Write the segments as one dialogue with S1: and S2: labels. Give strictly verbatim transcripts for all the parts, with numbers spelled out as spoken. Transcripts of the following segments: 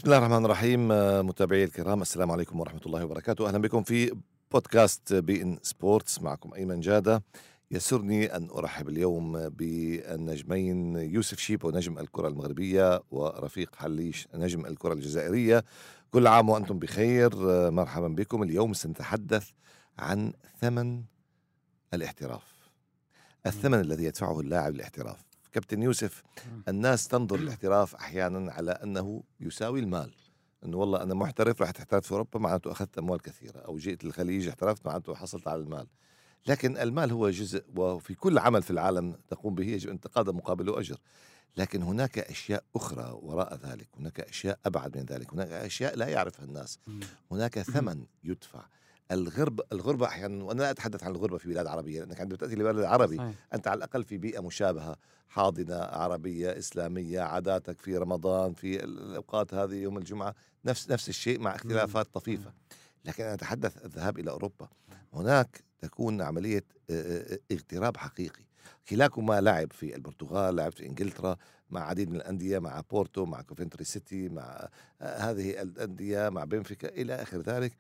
S1: بسم الله الرحمن الرحيم. متابعي الكرام، السلام عليكم ورحمة الله وبركاته. أهلا بكم في بودكاست بي إن سبورتس. معكم أيمن جادة. يسرني أن أرحب اليوم بالنجمين يوسف شيبو نجم الكرة المغربية ورفيق حليش نجم الكرة الجزائرية. كل عام وأنتم بخير. مرحبا بكم. اليوم سنتحدث عن ثمن الاحتراف، الثمن الذي يدفعه اللاعب للاحتراف. كابتن يوسف، الناس تنظر للاحتراف أحيانا على أنه يساوي المال، أنه والله أنا محترف رح تحترف في أوروبا معناته أخذت أموال كثيرة، أو جئت للخليج احترفت معناته حصلت على المال. لكن المال هو جزء، وفي كل عمل في العالم تقوم به يجب أن تقاضى مقابله أجر. لكن هناك أشياء أخرى وراء ذلك، هناك أشياء أبعد من ذلك، هناك أشياء لا يعرفها الناس، هناك ثمن يدفع. الغربة الغربة أحيانا، وأنا لا أتحدث عن الغربة في بلاد عربية، لأنك عندما تأتي لبلد عربي
S2: صحيح.
S1: أنت على الأقل في بيئة مشابهة، حاضنة عربية إسلامية، عاداتك في رمضان في الأوقات هذه يوم الجمعة نفس نفس الشيء مع اختلافات طفيفة. لكن أنا أتحدث الذهاب إلى أوروبا، هناك تكون عملية اغتراب حقيقي. كلاكما لعب في البرتغال، لعب في إنجلترا مع عديد من الأندية، مع بورتو، مع كوفنتري سيتي، مع هذه الأندية، مع بنفيكا إلى آخر ذلك.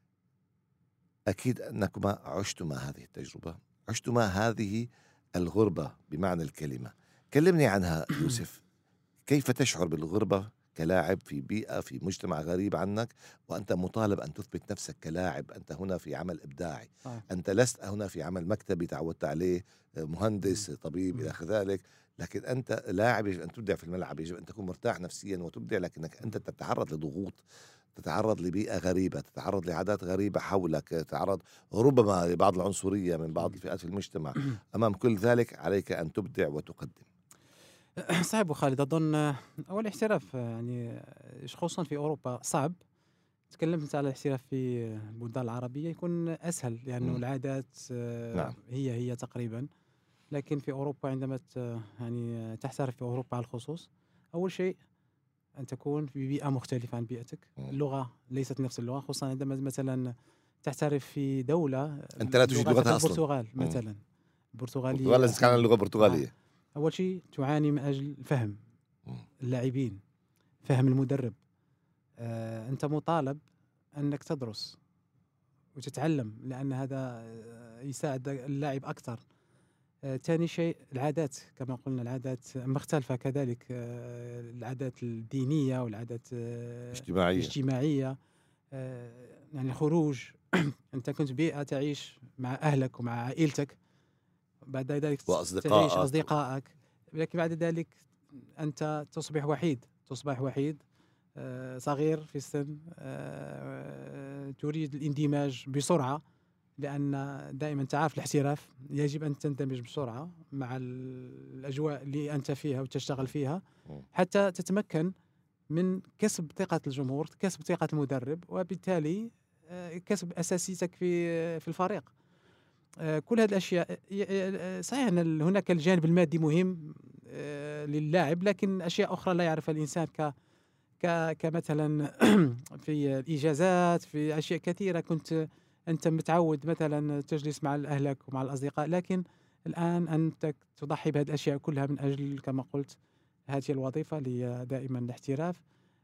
S1: أكيد أنكما عشتما هذه التجربة، عشتما هذه الغربة بمعنى الكلمة. كلمني عنها يوسف. كيف تشعر بالغربة كلاعب في بيئة في مجتمع غريب عنك، وأنت مطالب أن تثبت نفسك كلاعب؟ أنت هنا في عمل إبداعي،
S2: صحيح.
S1: أنت لست هنا في عمل مكتبي تعودت عليه، مهندس طبيب إلى آخر ذلك، لكن أنت لاعب يجب أن تبدع في الملعب، يجب أن تكون مرتاح نفسيا وتبدع، لكنك أنت تتعرض لضغوط، تتعرض لبيئة غريبة، تتعرض لعادات غريبة حولك، تتعرض ربما لبعض العنصرية من بعض الفئات في المجتمع. أمام كل ذلك عليك أن تبدع وتقدم.
S2: صحيح أبو خالد، أظن أول احتراف يعني خصوصا في أوروبا صعب. تكلمت أنت على الاحتراف في البلدان العربية يكون أسهل لأنه
S1: مم.
S2: العادات آه،
S1: نعم.
S2: هي هي تقريبا. لكن في أوروبا عندما ت- يعني تحترف في أوروبا على الخصوص، أول شيء أن تكون في بيئة مختلفة عن بيئتك.
S1: مم.
S2: اللغة ليست نفس اللغة، خصوصا عندما مثلا تحترف في دولة
S1: أنت لا تجيد
S2: لغتها
S1: لغتها أصلا.
S2: البرتغال
S1: مم.
S2: مثلا.
S1: البرتغال
S2: البرتغالية
S1: لازم تتكلم اللغة
S2: صعب.
S1: البرتغالية.
S2: أول شيء تعاني من أجل فهم
S1: مم.
S2: اللاعبين، فهم المدرب. آه، أنت مطالب أنك تدرس وتتعلم، لأن هذا آه، يساعد اللاعب أكثر. آه، ثاني شيء العادات، كما قلنا العادات مختلفة كذلك. آه، العادات الدينية والعادات آه،
S1: اجتماعية.
S2: الاجتماعية. آه، يعني خروج أنت كنت بيئة تعيش مع أهلك ومع عائلتك، بعد ذلك تعيش
S1: وأصدقائك.
S2: أصدقائك، لكن بعد ذلك أنت تصبح وحيد، تصبح وحيد آه، صغير في السن. آه، تريد الاندماج بسرعة، لأن دائما تعرف الاحتراف يجب أن تندمج بسرعة مع ال- الأجواء اللي أنت فيها وتشتغل فيها،
S1: مم.
S2: حتى تتمكن من كسب ثقة الجمهور، كسب ثقة المدرب، وبالتالي آه، كسب أساسيتك في في الفريق. آه، كل هذه الأشياء ي- ي- صحيح أن هناك الجانب المادي مهم آه، للاعب، لكن أشياء أخرى لا يعرفها الإنسان، ك ك كمثلا في الإجازات، في أشياء كثيرة كنت أنت متعود مثلا تجلس مع أهلك ومع الأصدقاء، لكن الآن أنت تضحي بهذه الأشياء كلها من أجل كما قلت هذه الوظيفة اللي هي دائما الاحتراف.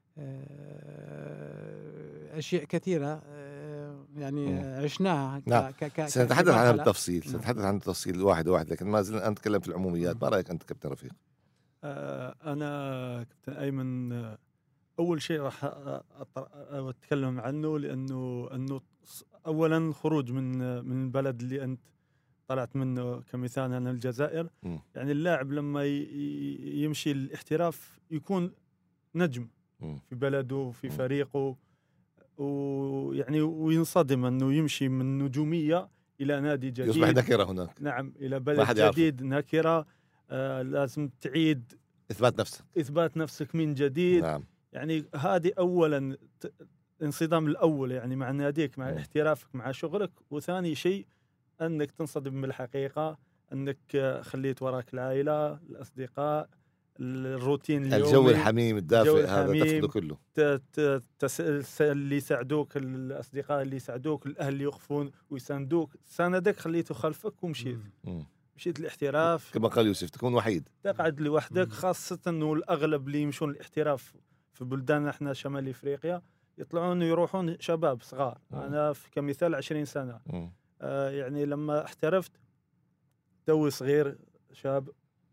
S2: آه، أشياء كثيرة آه، يعني
S1: مم.
S2: عشناها
S1: نعم.
S2: ك ك ك ك- في
S1: سنتحدث عنها
S2: مرحلة.
S1: بالتفصيل،
S2: نعم.
S1: سنتحدث عن التفصيل واحد واحد، لكن ما زلنا نتكلم في العموميات.
S2: مم.
S1: ما رأيك أنت كابتن رفيق؟
S3: آه، أنا كابتن أيمن، آه، أول شيء راح أ- أط- أتكلم عنه، لأنه أنه ص- أولا خروج من من البلد اللي أنت طلعت منه، كمثال أنا الجزائر.
S1: مم.
S3: يعني اللاعب لما ي- ي- يمشي الاحتراف يكون نجم
S1: مم.
S3: في بلده في
S1: مم.
S3: فريقه، ويعني وينصدم أنه يمشي من نجومية إلى نادي
S1: يصبح
S3: جديد.
S1: نكرة هناك،
S3: نعم، إلى
S1: ما
S3: بلد
S1: حد يعرفه.
S3: جديد، نكرة. آه لازم تعيد
S1: إثبات نفسك.
S3: إثبات نفسك من جديد.
S1: نعم.
S3: يعني هذه أولا ت- انصدام الأول يعني مع ناديك، مع
S1: مم.
S3: احترافك، مع شغلك. وثاني شيء أنك تنصدم بالحقيقة، أنك آه، خليت وراك العائلة، الأصدقاء، الروتين
S1: الجو
S3: اليومي،
S1: الحميم
S3: الجو
S1: الدافئ هذا تفقده
S3: الحميم،
S1: كله.
S3: ت- ت- تس- اللي يساعدوك، الأصدقاء اللي يساعدوك، الأهل اللي يقفون ويساندوك. ساندك خليته خلفك ومشيت.
S1: مم.
S3: مشيت الاحتراف،
S1: كما قال يوسف تكون وحيد.
S3: تقعد لوحدك،
S2: مم.
S3: خاصة أنه الأغلب اللي يمشون الاحتراف في بلدان احنا شمال افريقيا يطلعون يروحون شباب صغار.
S1: مم.
S3: انا في كمثال عشرين سنة.
S1: مم.
S3: آه يعني لما احترفت توي صغير شاب،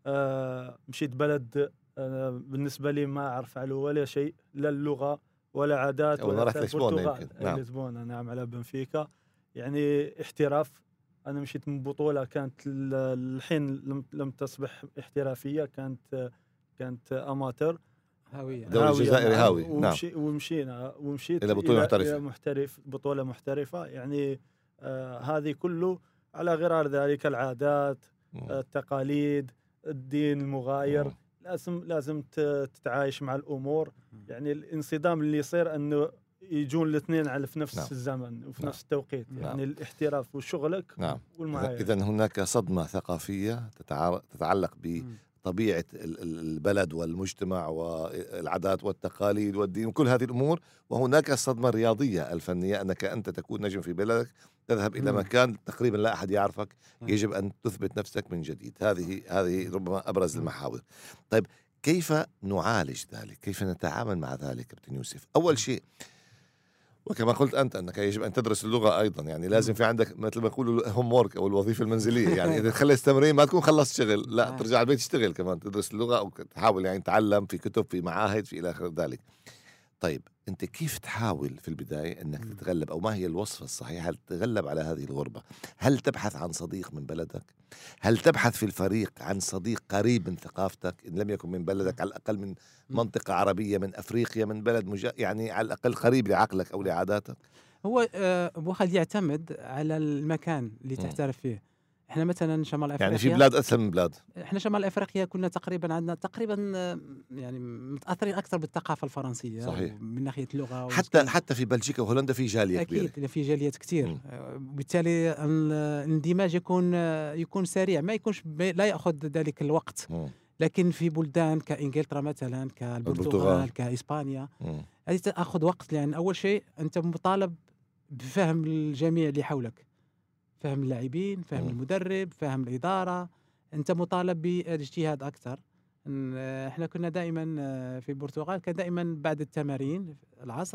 S3: آه مشيت بلد آه بالنسبة لي ما أعرف عليه ولا شيء، لا اللغة ولا عادات
S1: أول ما
S3: ولا
S1: رحت لشبونة
S3: البرتغال.
S1: يمكن. نعم.
S3: لشبونة نعم، على بنفيكا. يعني احتراف. أنا مشيت من بطولة كانت ل- الحين لم, لم تصبح احترافية، كانت كانت أماتور
S2: هاويه.
S1: دوري
S3: هاوية،
S1: الجزائري
S3: نعم.
S1: هاوي. نعم.
S3: ومشي ومشينا ومشيت
S1: إلى بطولة محترفة.
S3: إلى محترف بطولة محترفة. يعني آه هذه كله على غرار ذلك العادات،
S1: مم.
S3: التقاليد، الدين المغاير.
S1: مم.
S3: لازم لازم ت- تتعايش مع الأمور. يعني الانصدام اللي يصير أنه يجون الاثنين على في نفس
S1: نعم.
S3: الزمن وفي
S1: نعم.
S3: نفس التوقيت.
S2: نعم.
S3: يعني الاحتراف وشغلك
S1: نعم.
S3: والمعايشة.
S1: إذا هناك صدمة ثقافية تتع- تتعلق
S2: مم.
S1: بطبيعة ال- ال- البلد والمجتمع والعادات والتقاليد والدين وكل هذه الأمور، وهناك صدمة رياضية الفنية أنك أنت تكون نجم في بلدك، تذهب إلى
S2: مم.
S1: مكان تقريبا لا أحد يعرفك،
S2: نعم.
S1: يجب أن تثبت نفسك من جديد. هذه هذه ربما أبرز المحاور. طيب كيف نعالج ذلك؟ كيف نتعامل مع ذلك كابتن يوسف؟ أول شيء وكما قلت أنت أنك يجب أن تدرس اللغة أيضا، يعني لازم في عندك مثل ما يقولوا هوم وورك أو الوظيفة المنزلية. يعني إذا تخلص تمرين ما تكون خلصت شغل، لا
S2: آه.
S1: ترجع البيت تشتغل كمان، تدرس اللغة أو تحاول يعني تتعلم في كتب في معاهد في إلى آخر ذلك. طيب أنت كيف تحاول في البداية أنك
S2: مم.
S1: تتغلب، أو ما هي الوصفة الصحيحة لتتغلب على هذه الغربة؟ هل تبحث عن صديق من بلدك؟ هل تبحث في الفريق عن صديق قريب من ثقافتك إن لم يكن من بلدك، على الأقل من منطقة عربية، من أفريقيا، من بلد مجا... يعني على الأقل قريب لعقلك أو لعاداتك؟
S2: هو آه، أبو خالد يعتمد على المكان اللي
S1: مم.
S2: تحترف فيه. احنا مثلا شمال افريقيا،
S1: يعني في بلاد أسهل من بلاد.
S2: احنا شمال افريقيا كنا تقريبا عندنا تقريبا آه، يعني متاثرين اكثر بالثقافه الفرنسيه.
S1: صحيح.
S2: من ناحيه اللغه
S1: حتى
S2: والسكن.
S1: حتى في بلجيكا وهولندا في جالية كبيرة.
S2: اكيد في جاليات كثير.
S1: مم.
S2: آه، وبالتالي ال- الاندماج يكون آه، يكون سريع، ما يكونش بي- لا ياخذ ذلك الوقت.
S1: مم.
S2: لكن في بلدان كانجلترا مثلا،
S1: البرتغال.
S2: كالبرتغال، كاسبانيا،
S1: مم.
S2: هذه تاخذ وقت. لان اول شيء انت مطالب بفهم الجميع اللي حولك، فهم اللاعبين، فهم
S1: مم.
S2: المدرب، فهم الاداره. انت مطالب بالاجتهاد اكثر. إن- احنا كنا دائما آه، في البرتغال كان دائما بعد التمارين العصر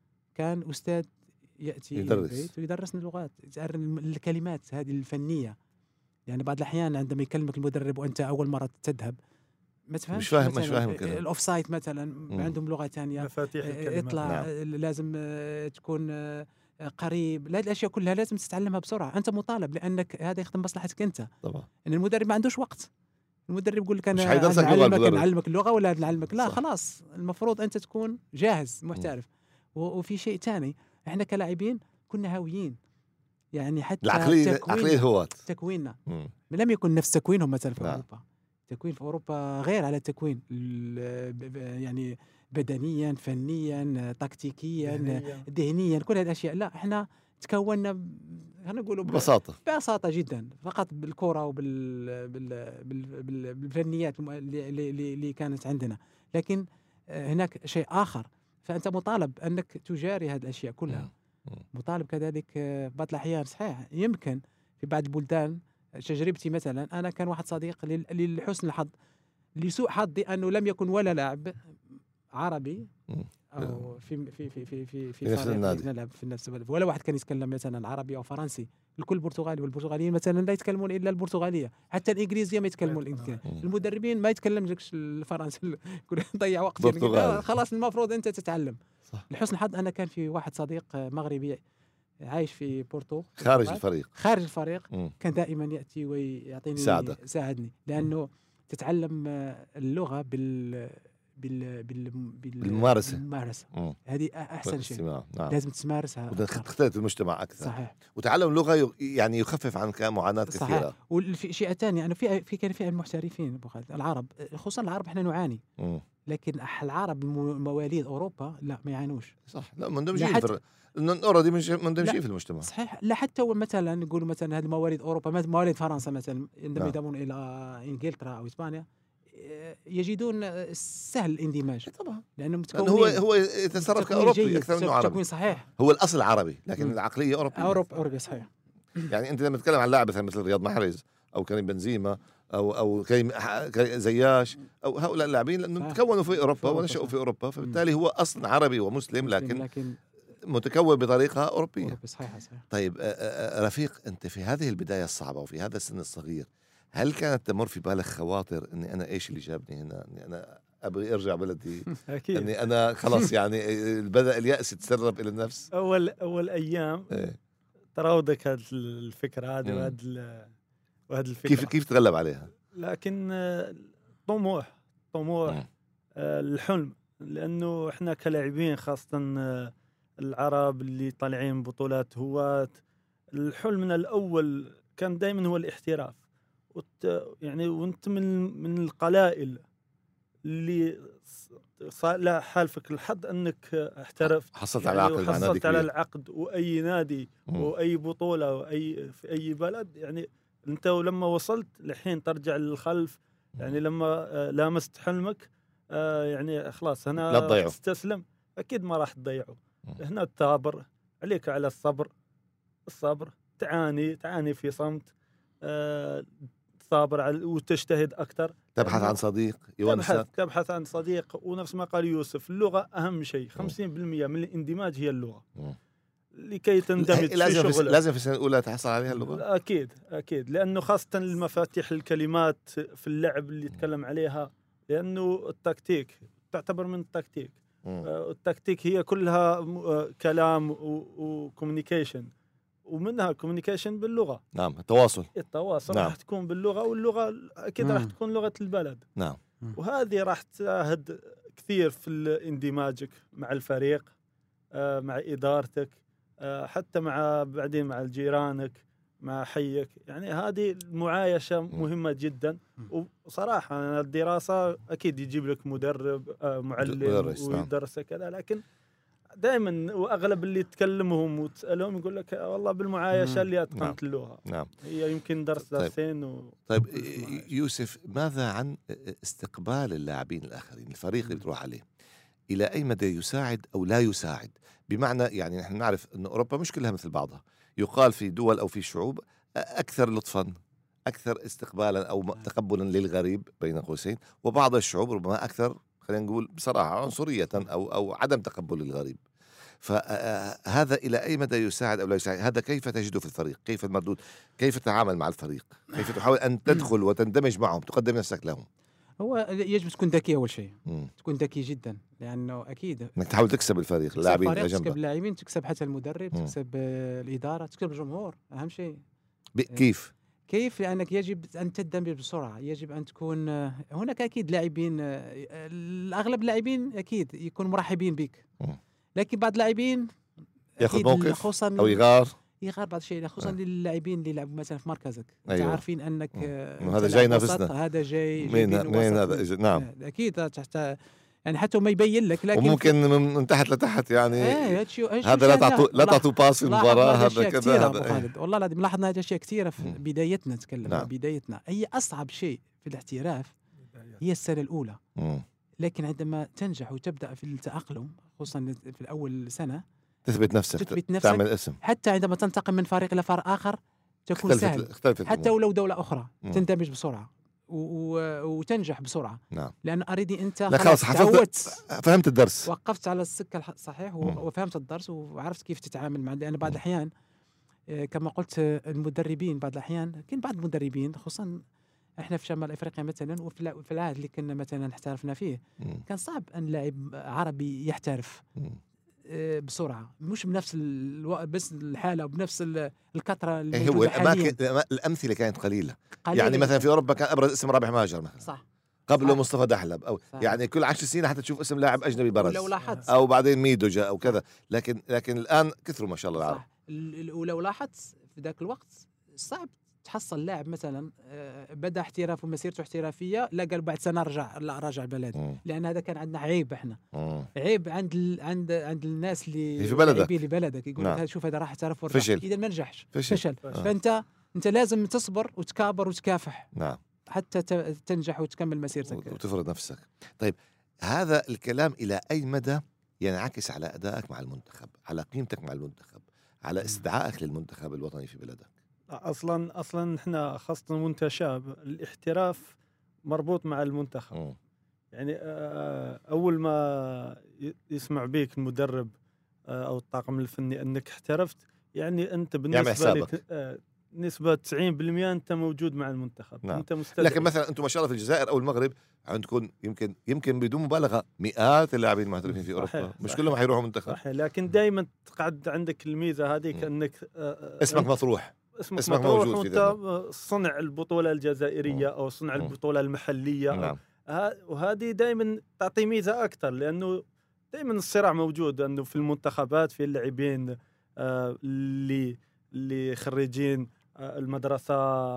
S2: كان استاذ ياتي الى
S1: يدرس.
S2: البيت ويدرسنا اللغات، يعلم الكلمات هذه الفنيه. يعني بعض الاحيان عندما يكلمك المدرب وانت اول مره تذهب ما تفهمش،
S1: مش فاهم- مش
S2: مثلاً
S1: فاهم الكلام.
S2: الاوف سايد مثلا
S1: مم.
S2: عندهم لغه ثانيه.
S3: مفاتيح
S2: آه،
S3: الكلمات.
S2: اطلع
S1: نعم.
S2: آه، لازم آه، تكون آه، قريب. لا، الاشياء كلها لازم تتعلمها بسرعه. انت مطالب لانك هذا يخدم مصلحتك انت.
S1: طبعا.
S2: ان المدرب ما عندوش وقت. المدرب يقول لك
S1: مش
S2: انا
S1: حيدرسك لغة
S2: نعلمك
S1: المدرب.
S2: نعلمك اللغه ولا نعلمك، لا
S1: صح.
S2: خلاص المفروض انت تكون جاهز محترف. و- وفي شيء ثاني، احنا كلاعبين كنا هاويين. يعني حتى
S1: العقلية
S2: تكوين
S1: عقلية هوات.
S2: تكويننا
S1: مم.
S2: لم يكن نفس تكوينهم مثلا في
S1: نعم.
S2: اوروبا. تكوين في اوروبا غير على التكوين ال- ب- ب- يعني بدنيا، فنيا، تكتيكيا،
S3: ذهنياً.
S2: ذهنيا، كل هذه الاشياء. لا، احنا تكوننا ب- خلينا نقولوا ب-
S1: ببساطة.
S2: ببساطه جدا، فقط بالكره وبال بال بال بال بالفنيات الم- اللي, اللي, اللي كانت عندنا. لكن آه، هناك شيء اخر، فانت مطالب انك تجاري هذه الاشياء كلها.
S1: مم. مم.
S2: مطالب كذلك آه، بعض الاحيان صحيح يمكن في بعض البلدان. تجربتي مثلا، انا كان واحد صديق لل- للحسن الحظ، لسوء حظي انه لم يكن ولا لاعب عربي
S1: مم.
S2: او في في في في في,
S1: في نفس
S2: فريق
S1: النادي.
S2: نلعب في نفس البلد، ولا واحد كان يتكلم مثلا عربي او فرنسي. الكل برتغالي، والبرتغاليين مثلا لا يتكلمون الا البرتغاليه، حتى الانجليزيه ما يتكلمون الإنجليزية.
S1: مم.
S2: المدربين ما يتكلم لكش الفرنسي. يقول ضيع وقت في
S1: برتغالي.
S2: الإنجليزية. خلاص المفروض انت تتعلم.
S1: صح.
S2: لحسن الحظ انا كان في واحد صديق مغربي عايش في بورتو
S1: خارج
S2: البرتغال.
S1: الفريق.
S2: خارج الفريق،
S1: مم.
S2: كان دائما ياتي ويعطيني
S1: يساعدك.
S2: يساعدني، لانه تتعلم آه، اللغه بال بال بال بال-
S1: بالممارسة.
S2: بالممارسه.
S1: مم.
S2: هذه احسن شيء،
S1: الاستماع. نعم.
S2: لازم تمارسها
S1: بدك
S2: أكثر.
S1: تختلط بالمجتمع أكثر.
S2: صحيح
S1: وتعلم اللغة ي- يعني يخفف عنك معاناة
S2: صحيح.
S1: كثيرة.
S2: وفي شيء ثاني، انا في في كان في المحترفين أبو خالد العرب، خصوصا العرب احنا نعاني،
S1: مم.
S2: لكن العرب الم- مواليد اوروبا لا ما يعانوش.
S1: صح. لا مندمجين
S2: لا
S1: في
S2: حتى-
S1: الر- إنه اوريدي مندمجين
S2: لا.
S1: في المجتمع.
S2: صحيح. لا حتى مثلا نقولوا مثلا هذه مواليد اوروبا، مثل مواليد فرنسا مثلا، عندما
S1: نعم.
S2: يذهبون الى انجلترا او اسبانيا يجدون سهل الاندماج،
S1: طبعا.
S2: لانهم
S1: لأنه هو
S2: متكونين
S1: هو يتصرف
S2: تكوين
S1: كأوروبي
S2: جيد،
S1: أكثر منه عربي.
S2: تكوين صحيح.
S1: هو الأصل عربي لكن
S2: مم.
S1: العقلية أوروبية.
S2: اوروبا اوروبا صحيح.
S1: يعني أنت لما تتكلم عن لاعب مثلا مثل رياض محرز أو كريم بنزيما او او كريم كريم زياش او هؤلاء اللاعبين لانهم
S2: صح.
S1: تكونوا في اوروبا
S2: في أوروبا،
S1: ونشأوا
S2: صح.
S1: في اوروبا، فبالتالي هو اصلا عربي ومسلم
S2: مسلم،
S1: لكن
S2: لكن
S1: متكون بطريقه اوروبيه.
S2: أوروبي. صحيح صحيح.
S1: طيب آه، آه، رفيق، انت في هذه البدايه الصعبه وفي هذا السن الصغير، هل كانت تمر في بالك خواطر اني انا ايش اللي جابني هنا، اني انا ابغي ارجع بلدي،
S3: اكيد.
S1: اني انا خلاص يعني بدا اليأس يتسرب الى النفس؟
S3: اول اول ايام
S1: إيه.
S3: تراودك هذه الفكره هذه
S1: مم.
S3: وهذه وهذه الفكره.
S1: كيف كيف تغلب عليها؟
S3: لكن آه، طموح طموح
S1: مم.
S3: آه، الحلم، لانه احنا كلاعبين خاصه آه، العرب اللي طالعين بطولات هواة، الحلم الاول كان دائما هو الاحتراف. وت يعني وانت من من القلائل اللي صار لا حالفك الحظ انك احترفت،
S1: حصلت
S3: يعني
S1: على عقد مع نادي
S3: وحصلت على
S1: كبير.
S3: العقد واي نادي
S1: مم.
S3: واي بطوله واي في اي بلد. يعني انت ولما وصلت لحين ترجع للخلف، يعني لما آه، لامست حلمك آه، يعني خلاص
S1: لا
S3: هنا
S1: تضيعه.
S3: تستسلم، اكيد ما راح تضيعه.
S1: مم.
S3: هنا تثابر، عليك على الصبر الصبر تعاني تعاني في صمت، آه، تصابر على وتجتهد اكثر،
S1: تبحث
S3: لأنه
S1: عن صديق
S3: تبحث
S1: يونسك.
S3: تبحث عن صديق. ونفس ما قال يوسف، اللغه اهم شيء. خمسين بالمئة من الاندماج هي اللغه،
S1: مم.
S3: لكي تندمج في
S1: لازم في
S3: شغلك.
S1: لازم في السنه الاولى تحصل عليها اللغه.
S3: اكيد اكيد، لانه خاصه المفاتيح الكلمات في اللعب اللي يتكلم عليها، لانه التكتيك تعتبر من التكتيك.
S1: مم.
S3: آه، التكتيك هي كلها م- آه، كلام وكوميونيكيشن، ومنها كوميونيكيشن باللغه.
S1: نعم، التواصل.
S3: التواصل
S1: نعم.
S3: راح تكون باللغه، واللغه اكيد راح
S2: مم.
S3: تكون لغه البلد،
S1: نعم.
S3: وهذه راح تساعد كثير في اندماجك مع الفريق، آه، مع ادارتك، آه، حتى مع بعدين مع جيرانك، مع حيك. يعني هذه المعايشه مهمه جدا. وصراحه أنا الدراسه اكيد يجيب لك مدرب آه، معلم
S1: مدرس، نعم.
S3: ويدرسك كذا، لكن دائما واغلب اللي تكلمهم وتسالهم يقول لك والله بالمعايشه
S2: مم.
S3: اللي اتقنت
S1: نعم.
S3: اللغه.
S1: نعم.
S3: هي يمكن درس
S1: طيب.
S3: درسين و...
S1: طيب
S3: في المعايشة.
S1: يوسف، ماذا عن استقبال اللاعبين الاخرين، الفريق اللي بتروح عليه، الى اي مدى يساعد او لا يساعد؟ بمعنى يعني نحن نعرف ان اوروبا مش كلها مثل بعضها، يقال في دول او في شعوب اكثر لطفا، اكثر استقبالا او تقبلا للغريب بين قوسين، وبعض الشعوب ربما اكثر، خلينا نقول بصراحه، عنصريه او او عدم تقبل للغريب. فهذا إلى أي مدى يساعد أو لا يساعد؟ هذا كيف تجده في الفريق؟ كيف المردود؟ كيف تتعامل مع الفريق؟ كيف تحاول أن تدخل وتندمج معهم، تقدم نفسك لهم؟
S2: هو يجب تكون ذكي أول شيء،
S1: مم.
S2: تكون ذكي جدا، لأنه أكيد
S1: انك تحاول تكسب الفريق،
S2: تكسب
S1: اللاعبين
S2: الفريق،
S1: اللي
S2: تكسب
S1: جنبك.
S2: اللاعبين، تكسب حتى المدرب،
S1: مم.
S2: تكسب آه، الإدارة، تكسب الجمهور. أهم شيء
S1: ب- كيف؟
S2: كيف؟ لأنك يجب أن تندمج بسرعة، يجب أن تكون آه، هناك أكيد لاعبين، آه، الأغلب اللاعبين أكيد يكونوا مرحبين بك،
S1: مم.
S2: لكن بعض اللاعبين
S1: ياخذ
S2: أكيد
S1: موقف
S2: خصوصا
S1: أو يغار.
S2: يغار بعض الشيء، خصوصا
S1: آه.
S2: للاعبين اللي يلعبوا مثلا في مركزك. أنت
S1: أيوة.
S2: عارفين أنك
S1: مم.
S2: آه،
S1: إنه
S2: أنت
S1: هذا جاي
S2: لاعب وسط،
S1: ينافسنا.
S2: هذا جاي
S1: مين
S2: جايبين
S1: مين
S2: الوسط.
S1: هذا إجا- نعم.
S2: آه، أكيد تحت، يعني حتى ما يبين لك، لكن
S1: وممكن من من تحت لتحت يعني.
S2: ايه هادشي هادشي
S1: هذا لا
S2: شاهدناه.
S1: تعطوا لا
S2: لاح-
S1: تعطوا باس في
S2: لاحظنا
S1: المباراة،
S2: هاد
S1: هذا
S2: الأشياء
S1: كذا
S2: كثيرة
S1: هذا
S2: أبو
S1: إيه.
S2: خالد، والله العظيم لاحظنا هاد الاشياء كثيره في
S1: مم.
S2: بدايتنا. نتكلم
S1: نعم.
S2: عن بدايتنا، هي اصعب شيء في الاحتراف هي السنه الاولى،
S1: مم.
S2: لكن عندما تنجح وتبدا في التاقلم، خصوصا في الاول سنه،
S1: تثبت نفسك،
S2: تثبت نفسك.
S1: تعمل اسم.
S2: حتى عندما تنتقل من فريق الى فريق اخر تكون
S1: اختلفت
S2: سهل،
S1: اختلفت
S2: حتى
S1: الأمور.
S2: ولو دوله اخرى
S1: مم.
S2: تندمج بسرعه و... و... وتنجح بسرعه،
S1: نعم.
S2: لان اريدي انت
S1: لا خلاص حفظت،
S2: تعودت،
S1: فهمت الدرس.
S2: وقفت على السكه الصحيح و-
S1: مم.
S2: وفهمت الدرس وعرفت كيف تتعامل مع، لان بعض
S1: مم.
S2: الاحيان آه، كما قلت آه، المدربين بعض الاحيان، كاين بعض المدربين خصوصا احنا في شمال افريقيا مثلا، وفي الع- في العهد اللي كنا مثلا احترفنا فيه،
S1: مم.
S2: كان صعب ان لاعب عربي يحترف
S1: مم.
S2: آه، بسرعه، مش بنفس الو... بس الحاله وبنفس ال- الكثره
S1: إيه هو
S2: الموجوده حاليا.
S1: الأماكن الأمثلة كانت قليلة.
S2: قليلاً
S1: يعني مثلا
S2: جداً.
S1: في أوروبا كان أبرز اسم رابح ماجر مثلا،
S2: صح،
S1: قبله
S2: صح.
S1: مصطفى دحلب، أو
S2: صح.
S1: يعني كل عشر سنين حتى تشوف اسم لاعب أجنبي برز،
S2: ولو لاحظت
S1: أو بعدين ميدو جاء أو كذا. لكن لكن الآن كثروا ما شاء الله العرب.
S2: صح، ال- ال- ولو لاحظت في ذاك الوقت صعب تحصل لاعب مثلا آه، بدا احترافه ومسيرته احترافيه، لا قال بعد سنه رجع، لا رجع بلدي،
S1: مم.
S2: لان هذا كان عندنا عيب، احنا
S1: مم.
S2: عيب عند ال... عند عند الناس اللي
S1: في بلدك.
S2: لاعبين لبلدك، يقول لك
S1: نعم.
S2: هذا شوف هذا راح احترف ورجع،
S1: فشل.
S2: اذا ما نجحش
S1: فشل.
S2: فشل,
S1: آه.
S2: فانت انت لازم تصبر وتكابر وتكافح
S1: نعم.
S2: حتى ت... تنجح وتكمل مسيرتك.
S1: وتفرض نفسك. طيب هذا الكلام إلى أي مدى ينعكس على أدائك مع المنتخب، على قيمتك مع المنتخب، على استدعائك للمنتخب الوطني في بلدك؟
S3: اصلا اصلا احنا خاصه وانت شاب الاحتراف مربوط مع المنتخب.
S1: مم.
S3: يعني آه، اول ما ي- يسمع بيك المدرب آه، او الطاقم الفني انك احترفت، يعني انت بالنسبه
S1: حسابك.
S3: لك آه، نسبه تسعين بالمئة انت موجود مع المنتخب.
S1: نعم.
S3: انت مستدعي.
S1: لكن مثلا انتم ما شاء الله في الجزائر او المغرب عندكم يمكن يمكن بدون مبالغه مئات اللاعبين المحترفين في اوروبا،
S3: صحيح،
S1: مش
S3: صحيح.
S1: كلهم حيروحوا منتخب.
S3: صحيح، لكن دائما تقعد عندك الميزه هذيك
S1: مم.
S3: انك آه، آه،
S1: اسمك
S3: أنت
S1: مطروح.
S3: اسمك,
S1: اسمك
S3: مطروح
S1: موجود في
S3: وانت
S1: ذهنهم.
S3: آه، صنع البطوله الجزائريه
S1: مم.
S3: او صنع
S1: مم.
S3: البطوله المحليه أو
S1: نعم.
S3: ها- وهذه دائما تعطي ميزه اكثر، لانه دائما الصراع موجود انه في المنتخبات في اللاعبين آه، اللي اللي خريجين آه، المدرسه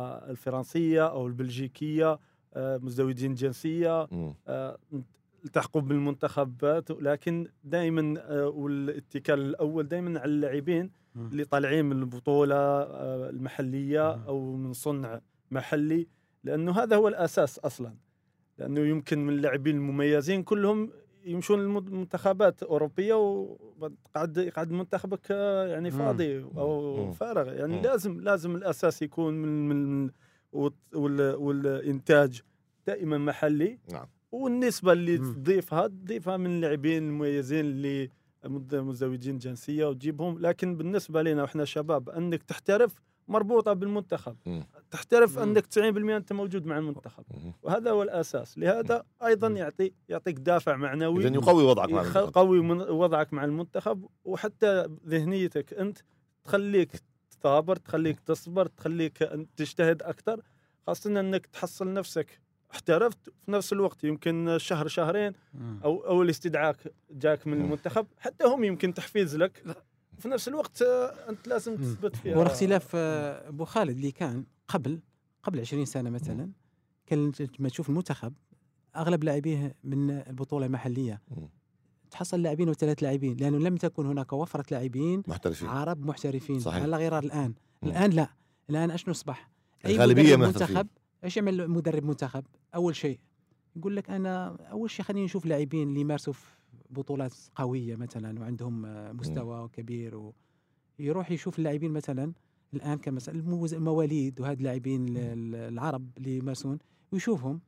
S3: الفرنسيه او البلجيكيه آه، مزدوجين الجنسيه
S1: مم.
S3: آه، التحقوا بالمنتخبات، لكن دائما آه، والاتكال الاول دائما على اللاعبين اللي طالعين من البطوله آه، المحليه او من صنع محلي، لانه هذا هو الاساس اصلا. لانه يمكن من اللاعبين المميزين كلهم يمشون للمنتخبات اوروبيه وقعد يقعد منتخبك آه، يعني فاضي او
S1: مم.
S3: فارغ. يعني
S1: مم.
S3: لازم لازم الاساس يكون من من والت- وال- والانتاج دائما محلي.
S1: نعم.
S3: والنسبة اللي
S2: مم.
S3: تضيفها تضيفها من اللاعبين المميزين اللي مد- مزدوجين جنسية وتجيبهم. لكن بالنسبة لنا وإحنا شباب أنك تحترف مربوطة بالمنتخب.
S1: مم.
S3: تحترف
S2: مم.
S3: أنك تسعين بالمئة أنت موجود مع المنتخب،
S1: مم.
S3: وهذا هو الأساس. لهذا أيضا
S2: مم.
S3: يعطي يعطيك دافع معنوي
S1: إذن يقوي وضعك مع
S3: يخ-
S1: المنتخب.
S3: قوي من وضعك مع المنتخب، وحتى ذهنيتك أنت تخليك تثابر، تخليك تصبر، تخليك أن تجتهد أكثر، خاصة أنك تحصل نفسك احترفت في نفس الوقت. يمكن شهر شهرين او او الاستدعاء جاك من المنتخب، حتى هم يمكن تحفيز لك في نفس الوقت. آه، انت لازم تثبت فيها.
S2: هو الاختلاف آه، ابو خالد اللي كان قبل قبل عشرين سنه مثلا، كان لما تشوف المنتخب اغلب لاعبيه من البطوله المحليه،
S1: مم.
S2: تحصل لاعبين وثلاث لاعبين، لانه لم تكن هناك وفره لاعبين
S1: محترفين.
S2: عرب محترفين
S1: صحيح.
S2: على غرار الان.
S1: مم.
S2: الان لا، الان اشنو اصبح؟ اي
S1: الغالبية
S2: مدرب
S1: محترفين.
S2: منتخب ايش يعمل مدرب منتخب؟ اول شيء يقول لك انا اول شيء خليني نشوف لاعبين اللي يمارسوا في بطولات قويه مثلا وعندهم آه، مستوى كبير، ويروح يشوف اللاعبين مثلا الان كمثلا الموز- المواليد وهاد اللاعبين ال- ال- العرب اللي يمارسون، ويشوفهم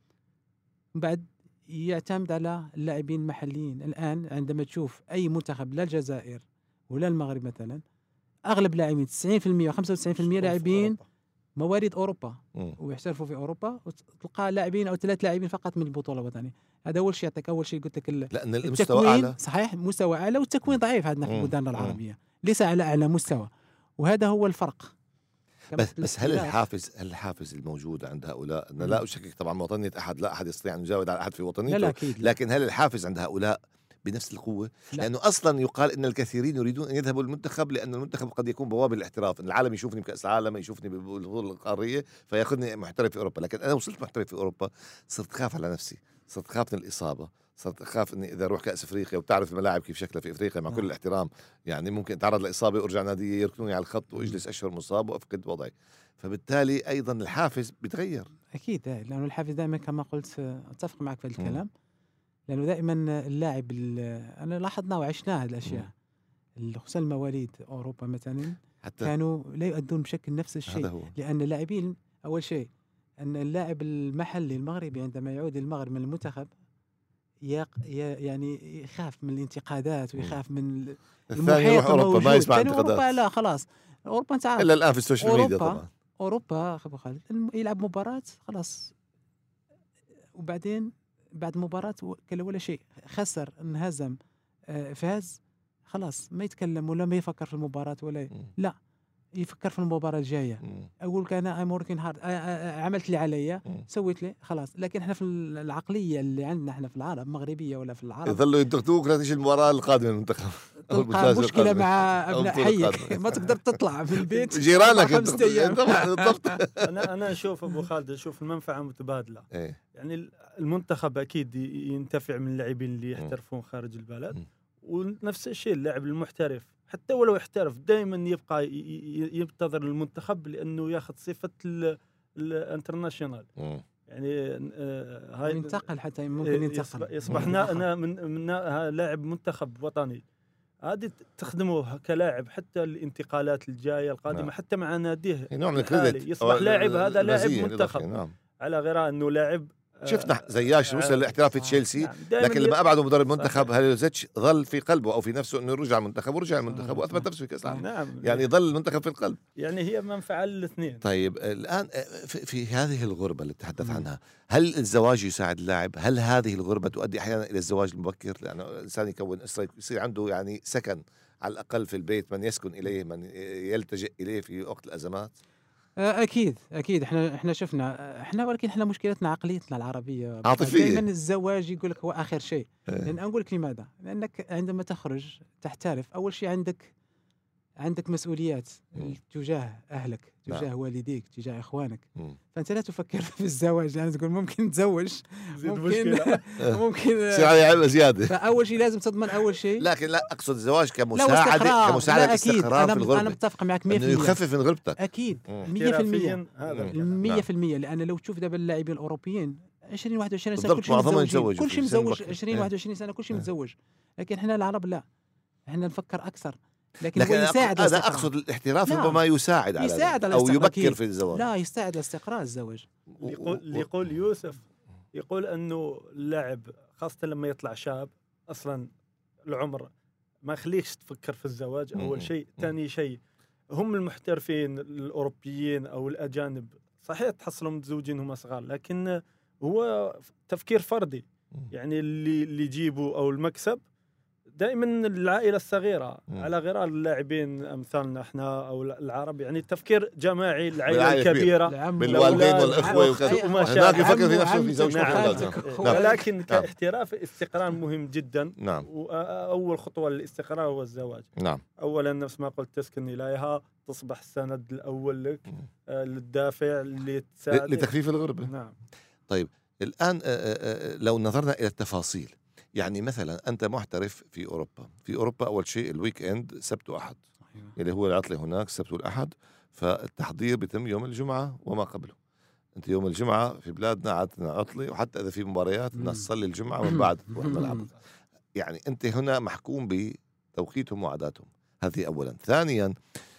S2: بعد يعتمد على اللاعبين المحليين. الان عندما تشوف اي منتخب لا الجزائر ولا المغرب مثلا، اغلب لاعبين تسعين بالمئة و95% لاعبين مواليد اوروبا
S1: مم.
S2: ويحترفوا في اوروبا، وتلقى لاعبين او ثلاث لاعبين فقط من البطوله الوطنيه. هذا اول شيء يعطيك، اول شيء قلت لك ال-
S1: لأن المستوى
S2: التكوين
S1: أعلى.
S2: صحيح، مستوى اعلى، والتكوين ضعيف عندنا في
S1: مم.
S2: البلدان
S1: مم.
S2: العربيه، ليس على اعلى مستوى، وهذا هو الفرق. كما
S1: بس
S2: قلت
S1: بس
S2: لك
S1: هل
S2: اختلاف.
S1: الحافز هل الحافز الموجود عند هؤلاء، أنا
S2: مم.
S1: لا أشكك طبعا وطنية أحد، لا أحد يستطيع أن يجاوب على أحد في وطنيته،
S2: لا لا اكيد لا.
S1: لكن هل الحافز عند هؤلاء بنفس القوة؟
S2: لا.
S1: لأنه أصلا يقال إن الكثيرين يريدون أن يذهبوا للمنتخب، لأن المنتخب قد يكون بوابة الاحتراف، إن العالم يشوفني بكأس العالم، يشوفني بالبطولة القارية فياخذني محترف في أوروبا. لكن أنا وصلت محترف في أوروبا صرت خاف على نفسي، صرت خاف من الإصابة، صرت أخاف إني إذا أروح كأس أفريقيا، وبتعرف الملاعب كيف شكلها في أفريقيا مع
S2: آه.
S1: كل الاحترام، يعني ممكن أتعرض لإصابة وأرجع نادي يركنوني على الخط وأجلس أشهر مصاب وأفقد وضعي. فبالتالي أيضا الحافز بيتغير.
S2: اكيد آه، لانه الحافز دائما كما قلت، آه، اتفق معك في هذا
S1: مم.
S2: الكلام، لانه دائما اللاعب ال- انا لاحظنا وعشنا هذه الاشياء، خصوصا المواليد اوروبا مثلا
S1: حتى
S2: كانوا لا يؤدون بشكل نفس
S1: هذا
S2: الشيء،
S1: هو.
S2: لان اللاعبين اول شيء ان اللاعب المحلي المغربي عندما يعود المغرب من المنتخب يق... ي- يعني يخاف من الانتقادات ويخاف من
S1: الثاني يروح أوروبا ما
S2: الموجود.
S1: يسمع
S2: ثاني اوروبا
S1: انتقادات
S2: لا خلاص، اوروبا انت عارف
S1: إلا الآن في السوشيال ميديا
S2: أوروبا
S1: طبعا.
S2: اوروبا ابو خالد الم- يلعب مباراه خلاص، وبعدين بعد مباراه و- كلا ولا شيء، خسر انهزم آه، فاز، خلاص ما يتكلم ولا ما يفكر في المباراه ولا ي-
S1: مم.
S2: لا يفكر في المباراه الجايه.
S1: مم.
S2: اقول كان ايم وركين هارد، عملت اللي علي،
S1: مم.
S2: سويت لي خلاص. لكن احنا في العقليه اللي عندنا احنا في العرب المغربيه ولا في العرب
S1: يظلوا ينتقدوك لا تجي المباراة القادمة المنتخب أو
S2: تلقى
S1: البطولة
S2: مشكله
S1: القادمة.
S2: مع
S1: أو
S2: ابناء
S1: البطولة
S2: حيك
S1: القادمة.
S2: ما تقدر تطلع من البيت
S1: جيرانك
S2: خمسة
S1: ينتقدوا.
S2: أيام.
S1: طبعا بالضبط.
S3: انا انا اشوف ابو خالد، اشوف المنفعه متبادله.
S1: إيه.
S3: يعني المنتخب اكيد ي- ينتفع من اللاعبين اللي يحترفون خارج البلد،
S1: مم.
S3: ونفس الشيء اللاعب المحترف حتى ولو احترف دائما يبقى ي- ي- ينتظر المنتخب لانه ياخذ صفه ال- الانترناشونال.
S1: مم.
S3: يعني آه، هاي
S2: ينتقل حتى ممكن
S3: إيه،
S2: ينتقل
S3: يصبح, يصبح نا- أنا من, من نا- ها- لاعب منتخب وطني هذه تخدمه كلاعب حتى الانتقالات الجايه القادمه.
S1: نعم.
S3: حتى مع ناديه
S1: نوع من
S3: الحالي
S1: الكريدت
S3: يصبح لاعب، هذا لاعب
S1: مزية
S3: منتخب
S1: إضافية. نعم.
S3: على غير انه لاعب.
S1: شفنا زياش وصل للاحتراف في تشيلسي،
S3: نعم. دائماً
S1: لكن
S3: ي-
S1: لما ابعده مدرب منتخب
S3: صحيح.
S1: هاليوزيتش ظل في قلبه او في نفسه انه يرجع المنتخب، ورجع المنتخب واثبت نفسه في كاس العالم.
S3: نعم.
S1: يعني ظل المنتخب في القلب.
S3: يعني هي منفعه للاثنين.
S1: طيب الان في, في هذه الغربه اللي تحدث
S2: مم.
S1: عنها، هل الزواج يساعد اللاعب؟ هل هذه الغربه تؤدي احيانا الى الزواج المبكر؟ لانه الانسان يكون اسره، يصير عنده يعني سكن على الاقل في البيت، من يسكن اليه، من يلتجئ اليه في وقت الازمات.
S2: آه، اكيد اكيد احنا احنا شفنا احنا، ولكن احنا مشكلتنا عقليتنا العربيه
S1: عاطفية.
S2: دائما الزواج يقول لك هو اخر شيء.
S1: إيه.
S2: لان اقول لك لماذا؟ لانك عندما تخرج تحترف، اول شيء عندك عندك مسؤوليات
S1: مم.
S2: تجاه اهلك، تجاه
S1: نعم.
S2: والديك، تجاه اخوانك.
S1: مم.
S2: فانت لا تفكر في الزواج، يعني تقول ممكن نتزوج،
S3: زيد
S2: ممكن
S3: مشكلة.
S2: ممكن
S1: يصير عليه عبء زياده.
S2: فاول شيء لازم تضمن اول شيء.
S1: لكن لا اقصد الزواج
S2: لا،
S1: كمساعده،
S2: واستقرار.
S1: كمساعده
S2: لا اكيد،
S1: استقرار
S2: انا
S1: في
S2: انا
S1: الغربه،
S2: متفق معك
S1: انه
S2: مية بالمية.
S1: يخفف من غربتك.
S2: اكيد
S1: مم.
S2: مية في المية.
S3: احترافياً هذا
S1: مم.
S3: الكلام.
S2: مية في المية. لان لو تشوف دابا اللاعبين الاوروبيين عشرين واحد وعشرين سنه
S1: بالضبط،
S2: كل شيء
S1: معظمهم
S2: متزوجين،
S1: يتزوجوا
S2: كل
S1: في
S2: شيء
S1: سن
S2: متزوج
S1: مبكر.
S2: عشرين
S1: إيه.
S2: واحد وعشرين سنه كل شيء
S1: إيه.
S2: متزوج. لكن احنا العرب لا، احنا نفكر اكثر. لكن,
S1: لكن
S2: هو يساعد
S1: انا
S2: الاستقرار.
S1: اقصد الاحتراف
S2: نعم.
S1: ربما يساعد على
S2: يساعد
S1: ذلك
S2: على
S1: او
S2: الاستقرار
S1: يبكر
S2: أكيد.
S1: في الزواج.
S2: لا، يساعد على استقرار الزواج.
S3: اللي يقول اللي يقول يوسف، يقول انه اللاعب خاصه لما يطلع شاب اصلا العمر ما يخليكش تفكر في الزواج اول
S1: مم.
S3: شيء. ثاني شيء هم المحترفين الاوروبيين او الاجانب صحيح تحصلهم متزوجين هم صغار، لكن هو تفكير فردي.
S1: مم.
S3: يعني اللي اللي يجيبوا او المكسب دائما العائله الصغيره
S1: مم.
S3: على غير اللاعبين امثالنا احنا او العرب. يعني تفكير جماعي، العائله
S1: بالعائلة
S3: الكبيره
S2: العم
S1: بالوالدين
S3: والأولاد
S1: والإخوة
S3: والأخ
S1: وكذا.
S3: وما
S1: هناك
S3: شابه.
S1: يفكر في
S2: عمو،
S1: نفسه في زوجته
S2: عمتك،
S1: وأولاده.
S2: خالتك،
S1: نعم.
S2: أخوك.
S3: ولكن
S1: نعم.
S3: كاحتراف استقرار مهم جدا.
S1: نعم.
S3: وأول خطوة للاستقرار هو الزواج.
S1: نعم.
S3: أولا نفس ما قلت تسكن إليها، تصبح السند الأول لك، آه، للدافع اللي تساعد
S1: لتخفيف الغربة.
S3: نعم.
S1: طيب الآن آه، آه، لو نظرنا إلى التفاصيل، يعني مثلا أنت محترف في أوروبا، في أوروبا أول شيء الويك إند سبت وأحد اللي هو العطلة هناك السبت والأحد، فالتحضير بيتم يوم الجمعة وما قبله. أنت يوم الجمعة في بلادنا عادة عطلة، وحتى إذا في مباريات الناس تصلي الجمعة من بعد تروح الملعب. يعني أنت هنا محكوم بتوقيتهم وعاداتهم، هذه أولا. ثانيا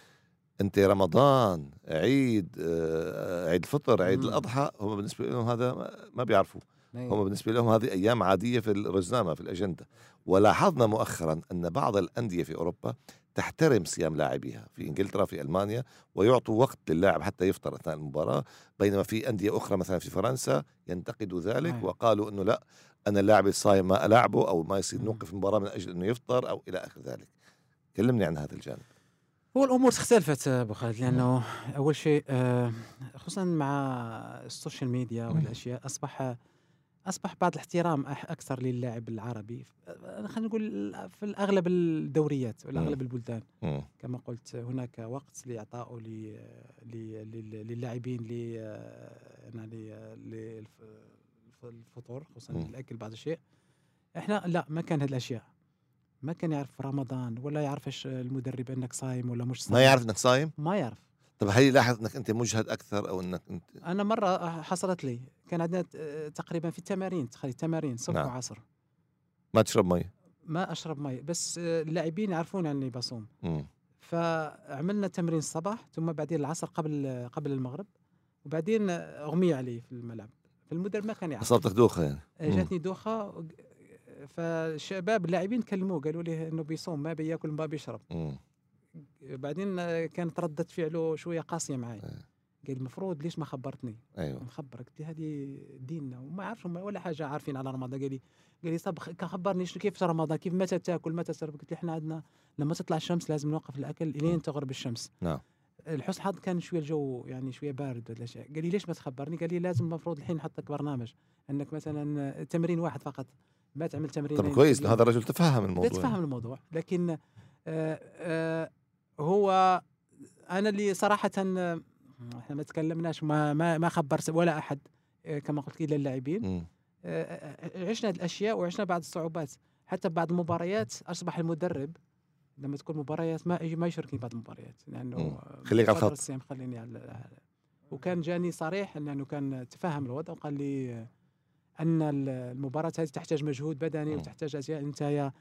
S1: أنت رمضان، عيد، آه، عيد الفطر، عيد
S2: مم.
S1: الأضحى، هم بالنسبة لهم هذا ما بيعرفوا،
S2: أيوة.
S1: هم بالنسبة لهم هذه أيام عادية في الرزنامة في الأجندة. ولاحظنا مؤخرا أن بعض الأندية في أوروبا تحترم صيام لاعبيها، في إنجلترا، في ألمانيا، ويعطوا وقت للاعب حتى يفطر أثناء المباراة، بينما في أندية أخرى مثلا في فرنسا ينتقدوا ذلك
S2: أيوة.
S1: وقالوا أنه لا، أنا اللاعب الصايم ما ألعبه أو ما يصير
S2: مم.
S1: نوقف المباراة من أجل أنه يفطر أو إلى آخر ذلك. كلمني عن هذا الجانب.
S2: هو الامور اختلفت ابو خالد، لانه اول شيء آه، خصوصا مع السوشيال ميديا والاشياء اصبح اصبح بعض الاحترام أح- اكثر للاعب العربي. آه، خلينا نقول في الاغلب الدوريات والاغلب البلدان.
S1: مم.
S2: كما قلت هناك وقت لاعطائه ل- ل- لل- للاعبين ل يعني للفطور، خصوصا
S1: مم.
S2: الاكل بعض الشيء. احنا لا، ما كان هذه الاشياء، ما كان يعرف رمضان ولا يعرف ايش المدرب انك صايم ولا مش صايم.
S1: ما يعرف أنك صايم؟
S2: ما يعرف.
S1: طب هل يلاحظ أنك أنت مجهد أكثر أو أنك أنت
S2: انا مره حصلت لي، كان عندنا ت- تقريبا في التمارين، تخيل تمارين صبح
S1: نعم.
S2: وعصر،
S1: ما تشرب مي؟
S2: ما اشرب مي، بس آه، اللاعبين يعرفون اني بصوم.
S1: مم.
S2: فعملنا تمرين الصباح، ثم بعدين العصر قبل قبل المغرب، وبعدين اغمي علي في الملعب. فالمدرب ما كان يعرف.
S1: أصابتك دوخة يعني؟
S2: آه، جاتني دوخه، وق- فالشباب اللاعبين كلموه قالوا لي انه بيصوم، ما بياكل ما بيشرب.
S1: مم.
S2: بعدين آه، كانت ردة فعله شويه قاسيه معي.
S1: آه.
S2: قال المفروض ليش ما خبرتني؟
S1: أيوة.
S2: نخبرك، قلت له هذه ديننا وما يعرفوا ولا حاجه عارفين على رمضان. قال لي قال لي طب خبرني شنو كيف رمضان، كيف متى تاكل متى تشرب؟ قلت له احنا عندنا لما تطلع الشمس لازم نوقف الاكل الين تغرب الشمس.
S1: نعم.
S2: الحسن حظ كان شويه الجو يعني شويه بارد ولا شيء. قال لي ليش ما تخبرني؟ قال لي لازم المفروض الحين نحط لك برنامج انك مثلا تمرين واحد فقط، ما تعمل تمرين.
S1: طب كويس إنه هذا الرجل تفهم الموضوع.
S2: تفهم الموضوع، لكن آه آه هو انا اللي صراحه آه، احنا ما تكلمناش، ما ما ما خبر ولا احد آه، كما قلت الا اللاعبين.
S1: مم.
S2: آه، آه، عشنا هذه الاشياء وعشنا بعض الصعوبات. حتى بعض المباريات اصبح المدرب لما تكون مباريات ما يجي ما يشاركني بعض المباريات لانه
S1: مم.
S2: آه،
S1: خليك على
S2: قدر
S1: الخط.
S2: الصيام خليني على على- وكان جاني صريح لانه كان تفهم الوضع وقال لي آه، ان ال- المباراه هذه تحتاج مجهود بدني
S1: مم.
S2: وتحتاج اشياء انت يا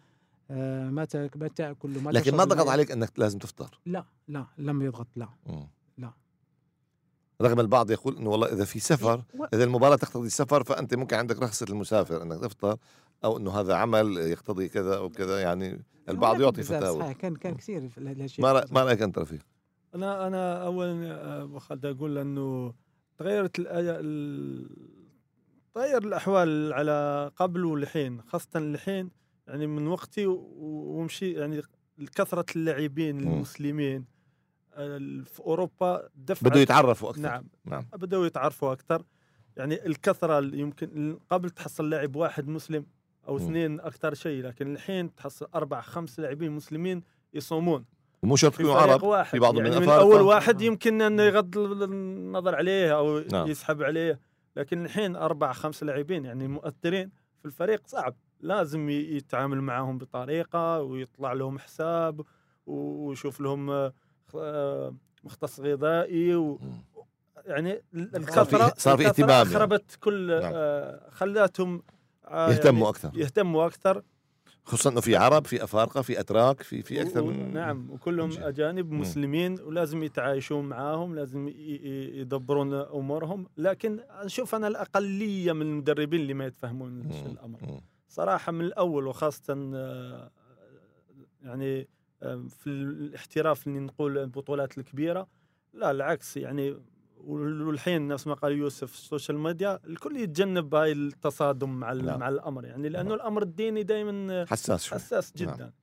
S2: آه، ما تاك- ما تاكل وما
S1: لكن
S2: تشرب
S1: ما ضغط
S2: الماء.
S1: عليك انك لازم تفطر.
S2: لا لا لم يضغط لا.
S1: مم.
S2: لا.
S1: رغم البعض يقول انه والله اذا في سفر،
S2: و-
S1: اذا المباراه تقتضي السفر فانت ممكن عندك رخصه المسافر انك تفطر، او انه هذا عمل يقتضي كذا او كذا، يعني البعض
S2: هناك
S1: يعطي
S2: بزاف
S1: فتاوى.
S2: صحيح، كان كان
S1: مم.
S2: كثير في هذه الاشياء.
S1: ما رأ- ما رايك انت رفيق؟
S3: انا انا اولا آه، خالد اقول انه تغيرت الأي- ال- تغير الاحوال على قبل والحين، خاصه الحين يعني من وقتي و- ومشي يعني كثره اللاعبين
S1: مم.
S3: المسلمين آه، في اوروبا دفعت.
S1: بده يتعرفوا اكثر.
S3: نعم
S1: نعم.
S3: بدأوا يتعرفوا أكثر. يعني الكثرة اللي يمكن قبل تحصل لاعب واحد مسلم أو
S1: مم.
S3: اثنين أكثر شيء، لكن الحين تحصل أربع خمس لاعبين مسلمين يصومون
S1: ومو شرط
S3: في
S1: يكونوا
S3: فريق
S1: عرب،
S3: واحد.
S1: في بعضهم
S3: يعني
S1: من
S3: من
S1: أفارقة.
S3: أول واحد
S2: آه.
S3: يمكن أنه يغض النظر عليه أو
S1: نعم.
S3: يسحب عليه، لكن الحين أربع خمس لاعبين يعني مؤثرين في الفريق، صعب لازم ي- يتعامل معهم بطريقة ويطلع لهم حساب ويشوف لهم آه، آه، مختص غذائي و
S1: مم.
S3: يعني
S1: صار في-
S3: الكثرة
S1: صار في
S3: الكثرة
S1: اهتمام
S3: أخربت كل
S1: نعم.
S3: آه، خلاتهم آه،
S1: يهتموا
S3: يعني
S1: أكثر.
S3: يهتموا أكثر.
S1: خصوصا انه في عرب، في افارقه، في اتراك، في في اكثر
S3: و-
S1: من
S3: نعم، وكلهم
S1: من جهة.
S3: أجانب
S1: مم.
S3: مسلمين ولازم يتعايشون معاهم، لازم ي- ي- يدبرون أمورهم. لكن أشوف أنا الأقلية من المدربين اللي ما يتفهمون
S1: مم.
S3: الأمر
S1: مم.
S3: صراحة من الأول، وخاصة آه، يعني آه، في الاحتراف اللي نقول البطولات الكبيرة. لا العكس يعني، والحين نفس ما قال يوسف في السوشيال ميديا الكل يتجنب هاي التصادم مع ال-
S1: نعم.
S3: مع الأمر، يعني لأنه
S1: نعم.
S3: الأمر الديني دائما
S1: حساس شوي.
S3: حساس
S1: نعم.
S3: جدا.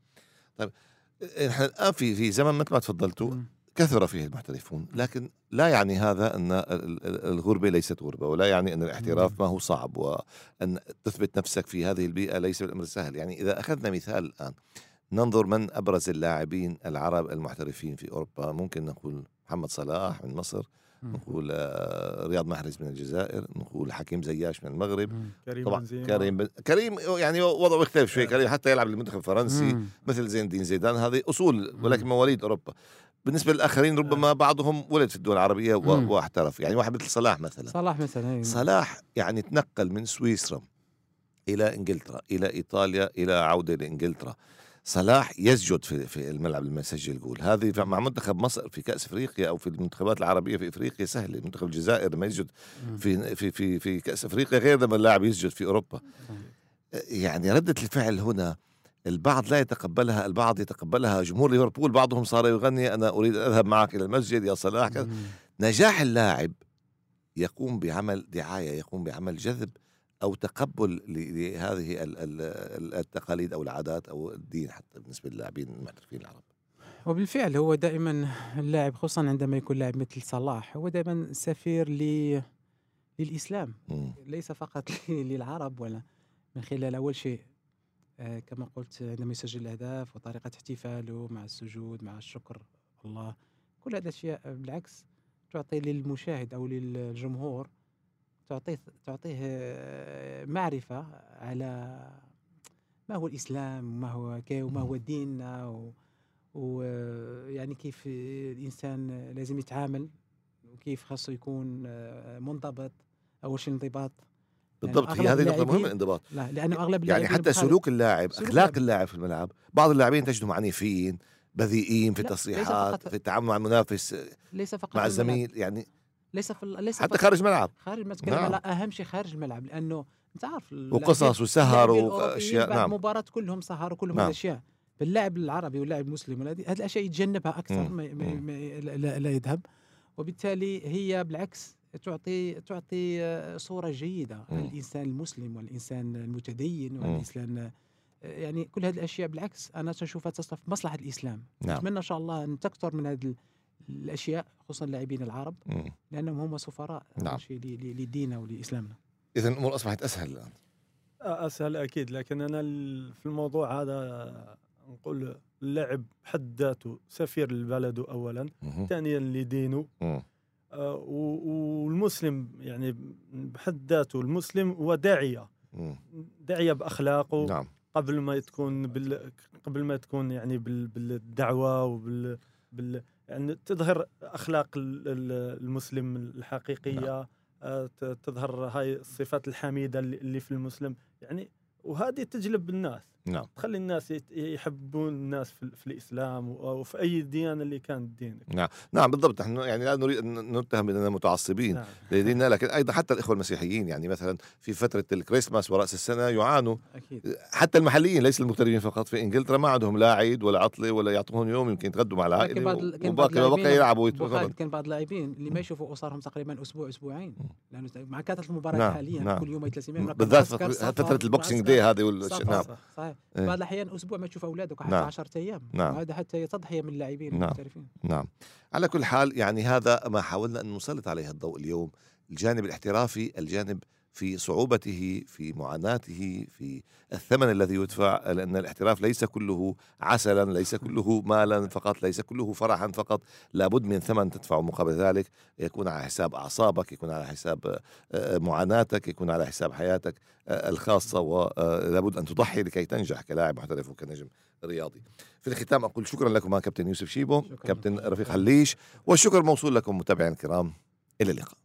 S1: احنا الان في في زمن مثل ما تفضلتوا
S2: مم.
S1: كثر فيه المحترفون، لكن لا يعني هذا ان ال- ال- الغربه ليست غربه، ولا يعني ان الاحتراف ما هو صعب، وان تثبت نفسك في هذه البيئه ليس بالامر سهل. يعني اذا اخذنا مثال الان ننظر من ابرز اللاعبين العرب المحترفين في اوروبا، ممكن نقول محمد صلاح من مصر،
S2: مم.
S1: نقول آه، رياض محرز من الجزائر، نقول حكيم زياش من المغرب،
S2: مم.
S3: كريم
S1: طبعا
S3: بنزيما.
S1: كريم بن... كريم يعني وضعه يختلف شوي.
S3: آه.
S1: كريم حتى يلعب للمنتخب الفرنسي
S2: مم.
S1: مثل زين الدين زيدان، هذه اصول ولكن
S2: مم.
S1: مواليد اوروبا. بالنسبه للاخرين ربما بعضهم ولد في الدول العربيه و...
S2: مم.
S1: واحترف، يعني واحد مثل صلاح مثلا.
S2: صلاح مثلا. أي.
S1: صلاح يعني تنقل من سويسرا الى انجلترا الى ايطاليا الى عوده لانجلترا. صلاح يسجد في في الملعب لما يسجل جول. هذه مع منتخب مصر في كأس افريقيا او في المنتخبات العربيه في افريقيا سهله. منتخب الجزائر لما يسجد
S2: مم.
S1: في في في في كأس افريقيا غير لما اللاعب يسجد في اوروبا. يعني ردة الفعل هنا البعض لا يتقبلها، البعض يتقبلها. جمهور ليفربول بعضهم صار يغني أنا أريد أن أذهب معك إلى المسجد يا صلاح كذا.
S2: مم.
S1: نجاح اللاعب يقوم بعمل دعاية، يقوم بعمل جذب أو تقبل ل- لهذه ال- ال- التقاليد أو العادات أو الدين حتى بالنسبة للاعبين المحترفين العرب.
S2: وبالفعل هو دائما اللاعب، خصوصا عندما يكون لاعب مثل صلاح، هو دائما سفير ل... للإسلام،
S1: مم.
S2: ليس فقط للعرب، ولا من خلال أول شيء آه، كما قلت عندما يسجل الأهداف وطريقة احتفاله مع السجود مع الشكر الله، كل هذه الأشياء بالعكس تعطي للمشاهد أو للجمهور، تعطيه تعطيه آه، معرفة على ما هو الإسلام وما هو كي وما هو ديننا، و- ويعني كيف الإنسان لازم يتعامل وكيف خاصه يكون آه، منضبط. أول شيء انضباط، لأنه
S1: بالضبط، هي
S2: أغلب
S1: هذه نقطة مهمة
S2: اللاعبين
S1: الانضباط.
S2: لا لأنه أغلب
S1: يعني
S2: اللاعبين
S1: حتى
S2: بخارج-
S1: سلوك اللاعب،
S2: سلوك
S1: أخلاق
S2: اللاعب.
S1: اللاعب في الملعب، بعض اللاعبين تجدهم عنيفين بذيئين في
S2: لا، ليس
S1: التصريحات،
S2: فقط-
S1: في التعامل مع المنافس،
S2: ليس فقط
S1: مع
S2: الملعب.
S1: الزميل، يعني
S2: ليس في ال- ليس
S1: حتى
S2: فقط
S1: خارج الملعب.
S2: خارج ما تكلم
S1: نعم.
S2: على أهم شيء خارج الملعب، لأنه أنت عارف
S1: وقصص وسهر وأشياء.
S2: بعد
S1: نعم.
S2: مباراة كلهم سهر وكلهم
S1: نعم.
S2: هذه الأشياء. باللاعب العربي واللاعب المسلم ولا- هذه الأشياء يتجنبها أكثر،
S1: مم.
S2: ما ما
S1: مم.
S2: ما لا, لا يذهب، وبالتالي هي بالعكس تعطي تعطي آه، صورة جيدة عن
S1: مم.
S2: الإنسان المسلم والإنسان المتدين
S1: مم.
S2: والإنسان آه، يعني كل هذه الأشياء بالعكس أنا أشوفها تصلح في مصلحة الإسلام.
S1: نعم.
S2: أتمنى إن شاء الله أن تكثر من هذه ال- الأشياء، خصوصا اللاعبين العرب،
S1: مم.
S2: لأنهم هم سفراء
S1: نعم.
S2: أول شيء ل- ل- لديننا ولإسلامنا.
S1: إذا الأمور أصبحت أسهل الآن.
S3: أسهل أكيد، لكن أنا ال- في الموضوع هذا نقول اللاعب بحد ذاته سفير لبلده أولا،
S1: مهم.
S3: ثانيا لدينه.
S1: مم.
S3: آه، و- والمسلم يعني بحد ذاته المسلم هو داعية
S1: مم.
S3: داعية بأخلاقه.
S1: نعم.
S3: قبل ما تكون بال... قبل ما تكون يعني بال... بالدعوة وبال بال... يعني تظهر أخلاق ال- ال- المسلم الحقيقية.
S1: نعم.
S3: آه، ت- تظهر هاي الصفات الحميدة اللي اللي في المسلم، يعني وهذه تجلب الناس،
S1: نعم
S3: تخلي الناس يت- يحبون الناس في, في الإسلام أو في أي ديانة اللي كانت دينك.
S1: نعم نعم بالضبط. نحن يعني لا نريد أن نتهم بأننا متعصبين
S3: نعم.
S1: لدينا، لكن أيضا حتى الإخوة المسيحيين يعني مثلا في فترة الكريسماس ورأس السنة يعانوا،
S2: اكيد
S1: حتى المحليين ليس المغتربين فقط. في إنجلترا ما عندهم لا عيد ولا عطلة ولا يعطوهم يوم يمكن يتغدوا مع
S2: كان
S1: العائلة
S2: بعض ال- كان بعض
S1: وباقي الوقت
S2: اللاعبين
S1: يلعبوا
S2: أبو خالد،
S1: ويتغدوا.
S2: كان بعض اللاعبين اللي ما يشوفوا اسرهم تقريبا اسبوع اسبوعين،
S1: مم.
S2: لانه مع كثره المباريات
S1: نعم،
S2: حاليا
S1: نعم.
S2: كل يوم ثلاث ايام
S1: بالذات فترة البوكسينج دي هذه والش... نعم
S2: صح صحيح.
S1: إيه.
S2: بعض الاحيان اسبوع ما تشوف اولادك حتى
S1: نعم.
S2: عشرة ايام،
S1: نعم.
S2: وهذا حتى هي تضحيه من اللاعبين
S1: نعم.
S2: المحترفين.
S1: نعم. على كل حال يعني هذا ما حاولنا أن نسلط عليه الضوء اليوم، الجانب الاحترافي، الجانب في صعوبته، في معاناته، في الثمن الذي يدفع، لأن الاحتراف ليس كله عسلا، ليس كله مالا فقط، ليس كله فرحا فقط، لابد من ثمن تدفع مقابل ذلك، يكون على حساب أعصابك، يكون على حساب معاناتك، يكون على حساب حياتك الخاصة، ولابد أن تضحي لكي تنجح كلاعب محترف وكنجم رياضي. في الختام أقول شكرا لكم كابتن يوسف شيبو، كابتن رفيق حليش، والشكر موصول لكم متابعينا الكرام، إلى اللقاء.